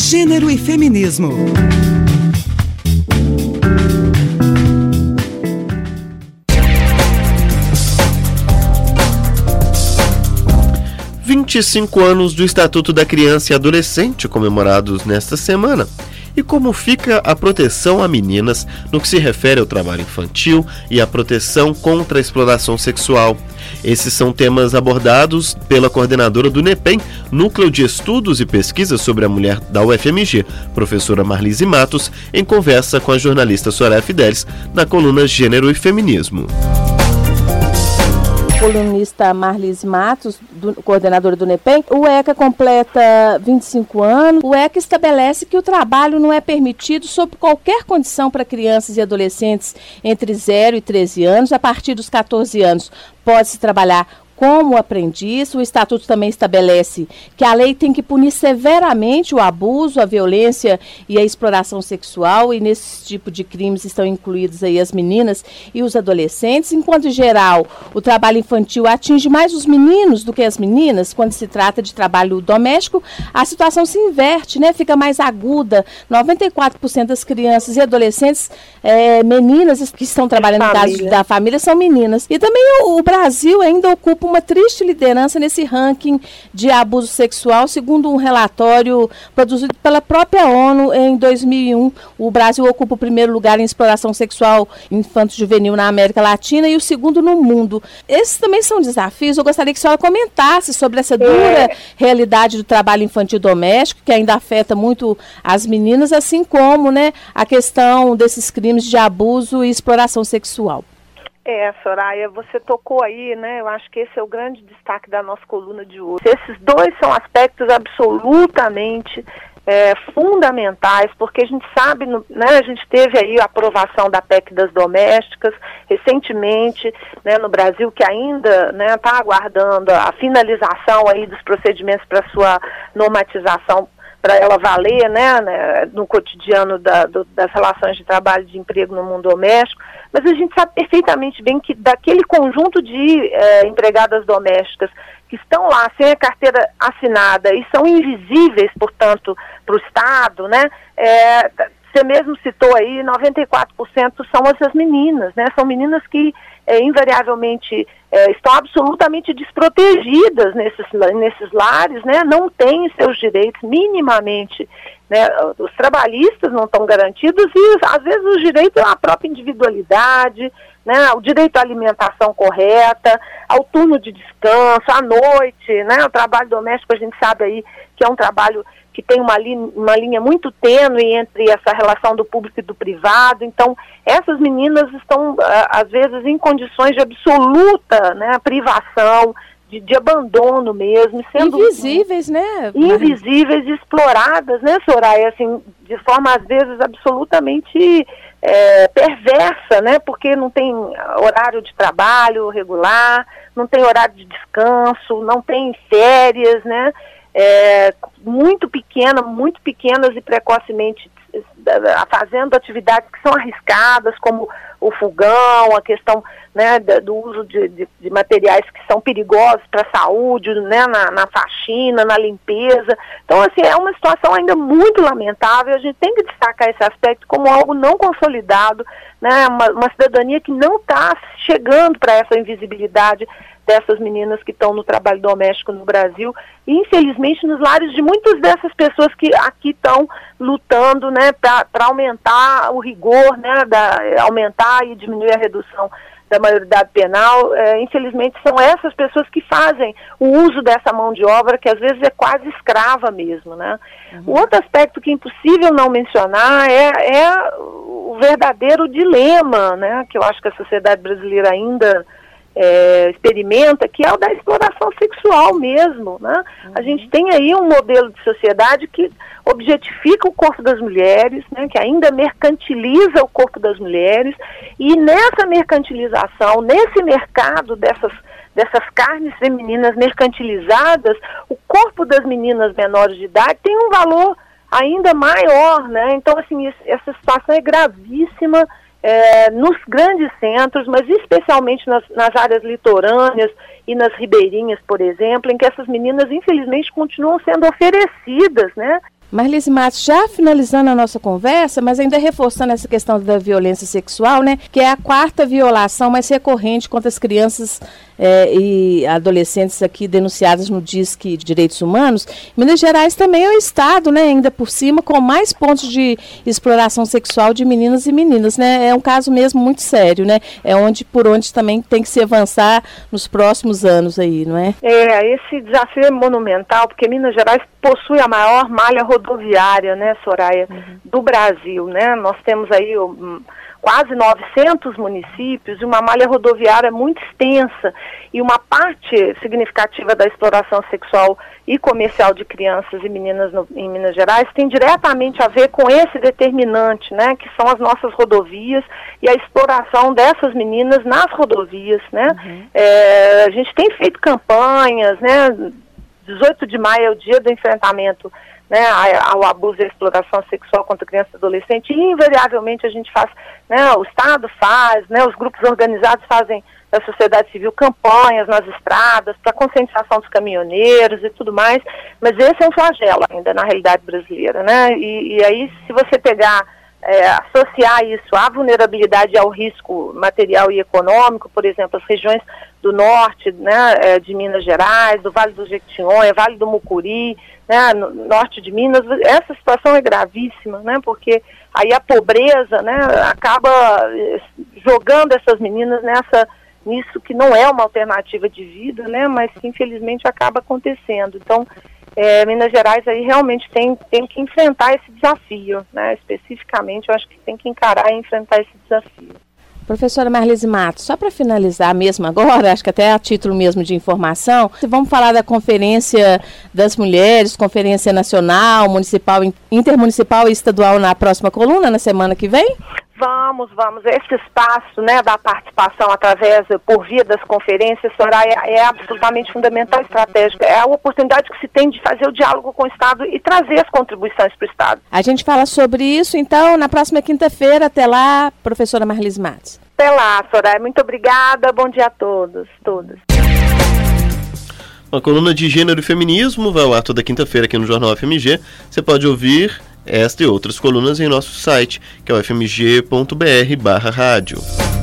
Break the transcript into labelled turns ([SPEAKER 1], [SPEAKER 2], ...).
[SPEAKER 1] Gênero e feminismo.
[SPEAKER 2] "25 anos do Estatuto da Criança e Adolescente comemorados nesta semana. E como fica a proteção a meninas no que se refere ao trabalho infantil e à proteção contra a exploração sexual? Esses são temas abordados pela coordenadora do NEPEM, Núcleo de Estudos e Pesquisas sobre a Mulher da UFMG, professora Marlise Matos, em conversa com a jornalista Soraya Fidelis, na coluna Gênero e Feminismo.
[SPEAKER 3] Colunista Marlise Matos, coordenadora do NEPEM. O ECA completa 25 anos. O ECA estabelece que o trabalho não é permitido sob qualquer condição para crianças e adolescentes entre 0 e 13 anos. A partir dos 14 anos pode-se trabalhar como aprendiz. O Estatuto também estabelece que a lei tem que punir severamente o abuso, a violência e a exploração sexual, e nesse tipo de crimes estão incluídos aí as meninas e os adolescentes. Enquanto, em geral, o trabalho infantil atinge mais os meninos do que as meninas, quando se trata de trabalho doméstico, a situação se inverte, né? Fica mais aguda. 94% das crianças e adolescentes, meninas que estão trabalhando no caso da família, são meninas. E também o Brasil ainda ocupa uma triste liderança nesse ranking de abuso sexual, segundo um relatório produzido pela própria ONU em 2001. O Brasil ocupa o primeiro lugar em exploração sexual infanto-juvenil na América Latina e o segundo no mundo. Esses também são desafios. Eu gostaria que a senhora comentasse sobre essa dura realidade do trabalho infantil doméstico, que ainda afeta muito as meninas, assim como, né, a questão desses crimes de abuso e exploração sexual.
[SPEAKER 4] Soraya, você tocou aí, né? Eu acho que esse é o grande destaque da nossa coluna de hoje. Esses dois são aspectos absolutamente fundamentais, porque a gente sabe, né, a gente teve aí a aprovação da PEC das domésticas recentemente, né, no Brasil, que ainda está aguardando a finalização aí dos procedimentos para sua normatização, para ela valer, né, no cotidiano das relações de trabalho e de emprego no mundo doméstico. Mas a gente sabe perfeitamente bem que daquele conjunto de empregadas domésticas que estão lá sem a carteira assinada e são invisíveis, portanto, para o Estado, né? Você mesmo citou aí, 94% são essas meninas, né? São meninas que invariavelmente estão absolutamente desprotegidas nesses lares, né? Não têm seus direitos minimamente, né? Os trabalhistas não estão garantidos e às vezes os direitos à própria individualidade, né? O direito à alimentação correta, ao turno de descanso, à noite, né? O trabalho doméstico, a gente sabe aí que é um trabalho que tem uma linha muito tênue entre essa relação do público e do privado. Então, essas meninas estão, às vezes, em condições de absoluta, né, privação, de abandono mesmo. Sendo
[SPEAKER 3] invisíveis, né?
[SPEAKER 4] Invisíveis e exploradas, né, Soraya? Assim, de forma, às vezes, absolutamente perversa, né? Porque não tem horário de trabalho regular, não tem horário de descanso, não tem férias, né? Muito pequenas e precocemente fazendo atividades que são arriscadas, como o fogão, a questão, né, do uso de materiais que são perigosos para a saúde, né, na faxina, na limpeza. Então, assim, é uma situação ainda muito lamentável. A gente tem que destacar esse aspecto como algo não consolidado, né, uma cidadania que não está chegando para essa invisibilidade dessas meninas que estão no trabalho doméstico no Brasil e, infelizmente, nos lares de muitas dessas pessoas que aqui estão lutando, né, para aumentar o rigor, né, aumentar e diminuir a redução da maioridade penal. Infelizmente, são essas pessoas que fazem o uso dessa mão de obra, que às vezes é quase escrava mesmo, né? O outro aspecto que é impossível não mencionar é o verdadeiro dilema, né, que eu acho que a sociedade brasileira ainda experimenta, que é o da exploração sexual mesmo, né? A gente tem aí um modelo de sociedade que objetifica o corpo das mulheres, né? Que ainda mercantiliza o corpo das mulheres, e nessa mercantilização, nesse mercado dessas carnes femininas mercantilizadas, o corpo das meninas menores de idade tem um valor ainda maior, né? Então, assim, essa situação é gravíssima, nos grandes centros, mas especialmente nas áreas litorâneas e nas ribeirinhas, por exemplo, em que essas meninas, infelizmente, continuam sendo oferecidas, né,
[SPEAKER 3] Marlise Matos, já finalizando a nossa conversa, mas ainda reforçando essa questão da violência sexual, né, que é a 4ª violação mais recorrente contra as crianças e adolescentes aqui denunciadas no Disque Direitos Humanos. Minas Gerais também é o estado, né, ainda por cima, com mais pontos de exploração sexual de meninas e meninas, né? É um caso mesmo muito sério, né? É por onde também tem que se avançar nos próximos anos aí, não é?
[SPEAKER 4] Esse desafio é monumental, porque Minas Gerais possui a maior malha rodoviária, né, Soraya, do Brasil, né? Nós temos aí quase 900 municípios e uma malha rodoviária muito extensa, e uma parte significativa da exploração sexual e comercial de crianças e meninas em Minas Gerais tem diretamente a ver com esse determinante, né, que são as nossas rodovias e a exploração dessas meninas nas rodovias, né? A gente tem feito campanhas, né? 18 de maio é o dia do enfrentamento, né, ao abuso e à exploração sexual contra criança e adolescente, e invariavelmente a gente faz, né, o Estado faz, né, os grupos organizados fazem da sociedade civil campanhas nas estradas para conscientização dos caminhoneiros e tudo mais, mas esse é um flagelo ainda na realidade brasileira, né, e aí se você pegar, associar isso à vulnerabilidade e ao risco material e econômico, por exemplo, as regiões do norte, né, de Minas Gerais, do Vale do Jequitinhonha, Vale do Mucuri, né, no norte de Minas, essa situação é gravíssima, né, porque aí a pobreza, né, acaba jogando essas meninas nisso que não é uma alternativa de vida, né, mas que infelizmente acaba acontecendo. Então, Minas Gerais aí realmente tem que enfrentar esse desafio, né, especificamente eu acho que tem que encarar e enfrentar esse desafio.
[SPEAKER 3] Professora Marlise Matos, só para finalizar mesmo agora, acho que até a título mesmo de informação, vamos falar da Conferência das Mulheres, Conferência Nacional, Municipal, Intermunicipal e Estadual na próxima coluna, na semana que vem?
[SPEAKER 4] Vamos. Esse espaço, né, da participação por via das conferências, Soraya, é absolutamente fundamental e estratégico. É a oportunidade que se tem de fazer o diálogo com o Estado e trazer as contribuições para o Estado.
[SPEAKER 3] A gente fala sobre isso, então, na próxima quinta-feira. Até lá, professora Marlise Matos.
[SPEAKER 4] Até lá, Soraya. Muito obrigada. Bom dia a todos, todas.
[SPEAKER 2] A coluna de Gênero e Feminismo vai ao ar toda quinta-feira aqui no Jornal FMG. Você pode ouvir esta e outras colunas em nosso site, que é o fmg.br/rádio.